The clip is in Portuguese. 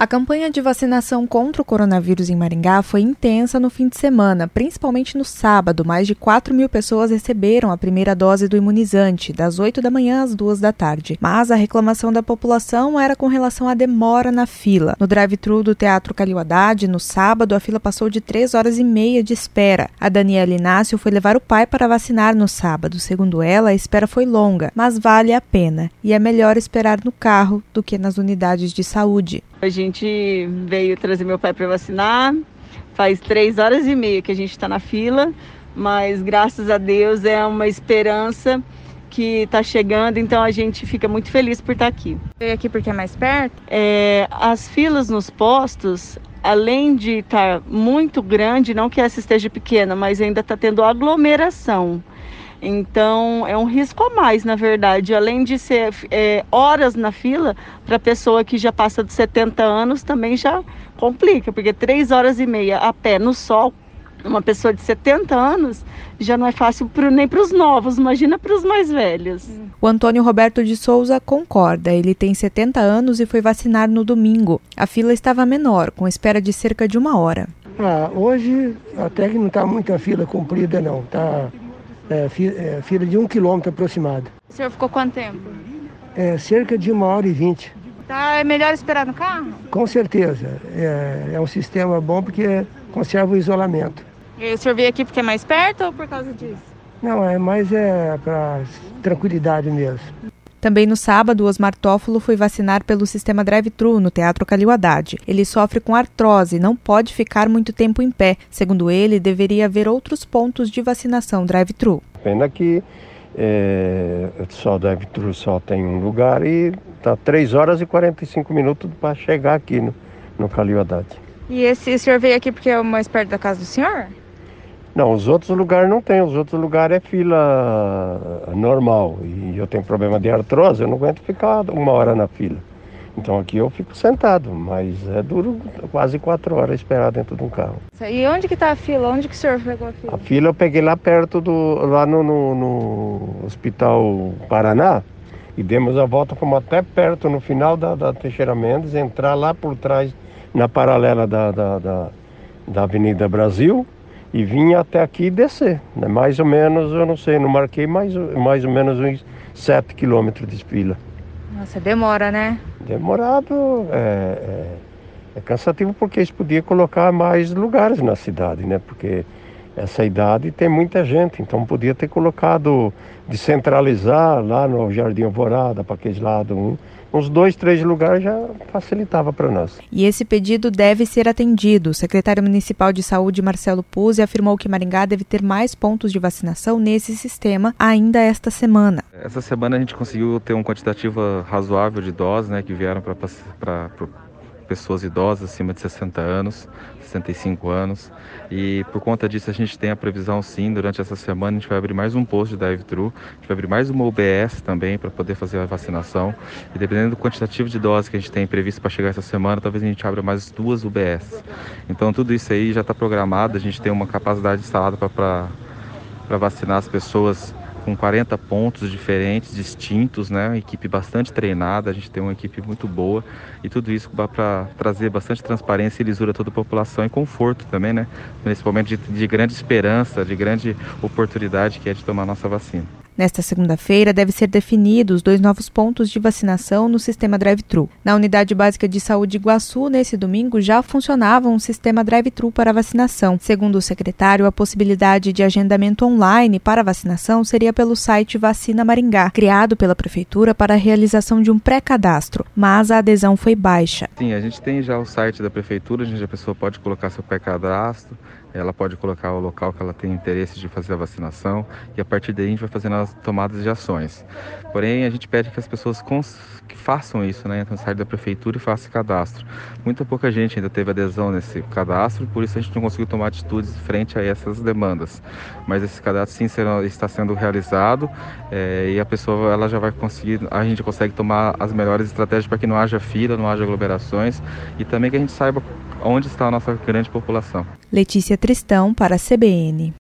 A campanha de vacinação contra o coronavírus em Maringá foi intensa no fim de semana, principalmente no sábado. Mais de 4.000 pessoas receberam a primeira dose do imunizante, das 8 da manhã às 2 da tarde. Mas a reclamação da população era com relação à demora na fila. No drive-thru do Teatro Calil Haddad, no sábado, a fila passou de 3 horas e meia de espera. A Daniela Inácio foi levar o pai para vacinar no sábado. Segundo ela, a espera foi longa, mas vale a pena. E é melhor esperar no carro do que nas unidades de saúde. A gente veio trazer meu pai para vacinar, faz 3 horas e meia que a gente está na fila, mas graças a Deus é uma esperança que está chegando, então a gente fica muito feliz por estar aqui. Veio aqui porque é mais perto? As filas nos postos, além de estar muito grande, não que essa esteja pequena, mas ainda está tendo aglomeração. Então, é um risco a mais, na verdade. Além de ser horas na fila, para a pessoa que já passa dos 70 anos, também já complica, porque 3 horas e meia a pé no sol, uma pessoa de 70 anos, já não é fácil nem para os novos, imagina para os mais velhos. O Antônio Roberto de Souza concorda. Ele tem 70 anos e foi vacinar no domingo. A fila estava menor, com espera de cerca de 1 hora. Hoje, até que não está muita fila comprida, não. Está... fila de 1 quilômetro aproximado. O senhor ficou quanto tempo? Cerca de 1h20. Tá, é melhor esperar no carro? Com certeza. É um sistema bom porque conserva o isolamento. E o senhor veio aqui porque é mais perto ou por causa disso? Não, mais para tranquilidade mesmo. Também no sábado, Osmar Tófolo foi vacinar pelo sistema drive-thru no Teatro Calil Haddad. Ele sofre com artrose e não pode ficar muito tempo em pé. Segundo ele, deveria haver outros pontos de vacinação drive-thru. Pena que só drive-thru só tem um lugar e está 3 horas e 45 minutos para chegar aqui no Calil Haddad. E o senhor veio aqui porque é mais perto da casa do senhor? Não, os outros lugares não tem, os outros lugares é fila normal e eu tenho problema de artrose, eu não aguento ficar 1 hora na fila. Então aqui eu fico sentado, mas é duro quase 4 horas esperar dentro de um carro. E onde que está a fila? Onde que o senhor pegou a fila? A fila eu peguei lá perto lá no Hospital Paraná e demos a volta, fomos até perto no final da Teixeira Mendes, entrar lá por trás na paralela da Avenida Brasil. E vim até aqui e descer, né? Mais ou menos, eu não sei, não marquei, mais ou menos uns 7 quilômetros de fila. Nossa, demora, né? Demorado, é cansativo porque eles podiam colocar mais lugares na cidade, né? Porque essa idade tem muita gente, então podia ter colocado, descentralizar lá no Jardim Alvorada, para aqueles lados, uns 2, 3 lugares já facilitava para nós. E esse pedido deve ser atendido. O secretário municipal de saúde, Marcelo Puzzi, afirmou que Maringá deve ter mais pontos de vacinação nesse sistema ainda esta semana. Essa semana a gente conseguiu ter um quantitativo razoável de doses, né, que vieram para pessoas idosas acima de 60 anos, 65 anos. E por conta disso a gente tem a previsão, sim, durante essa semana a gente vai abrir mais um posto de drive-thru, a gente vai abrir mais uma UBS também para poder fazer a vacinação. E dependendo do quantitativo de doses que a gente tem previsto para chegar essa semana, talvez a gente abra mais 2 UBS. Então tudo isso aí já está programado, a gente tem uma capacidade instalada para vacinar as pessoas com 40 pontos diferentes, distintos, né? Uma equipe bastante treinada, a gente tem uma equipe muito boa e tudo isso dá para trazer bastante transparência e lisura a toda a população e conforto também, né? Nesse momento de grande esperança, de grande oportunidade que é de tomar a nossa vacina. Nesta segunda-feira, deve ser definidos 2 novos pontos de vacinação no sistema drive-thru. Na Unidade Básica de Saúde Iguaçu, nesse domingo, já funcionava um sistema drive-thru para vacinação. Segundo o secretário, a possibilidade de agendamento online para vacinação seria pelo site Vacina Maringá, criado pela Prefeitura para a realização de um pré-cadastro, mas a adesão foi baixa. Sim, a gente tem já o site da Prefeitura, a pessoa pode colocar seu pré-cadastro, ela pode colocar o local que ela tem interesse de fazer a vacinação e a partir daí a gente vai fazendo as tomadas de ações. Porém, a gente pede que as pessoas que façam isso, né? Então, site da Prefeitura e façam cadastro. Muita pouca gente ainda teve adesão nesse cadastro, por isso a gente não conseguiu tomar atitudes frente a essas demandas. Mas esse cadastro sim está sendo realizado e a pessoa ela já vai conseguir, a gente consegue tomar as melhores estratégias para que não haja fila, não haja aglomerações e também que a gente saiba onde está a nossa grande população. Letícia Tristão para a CBN.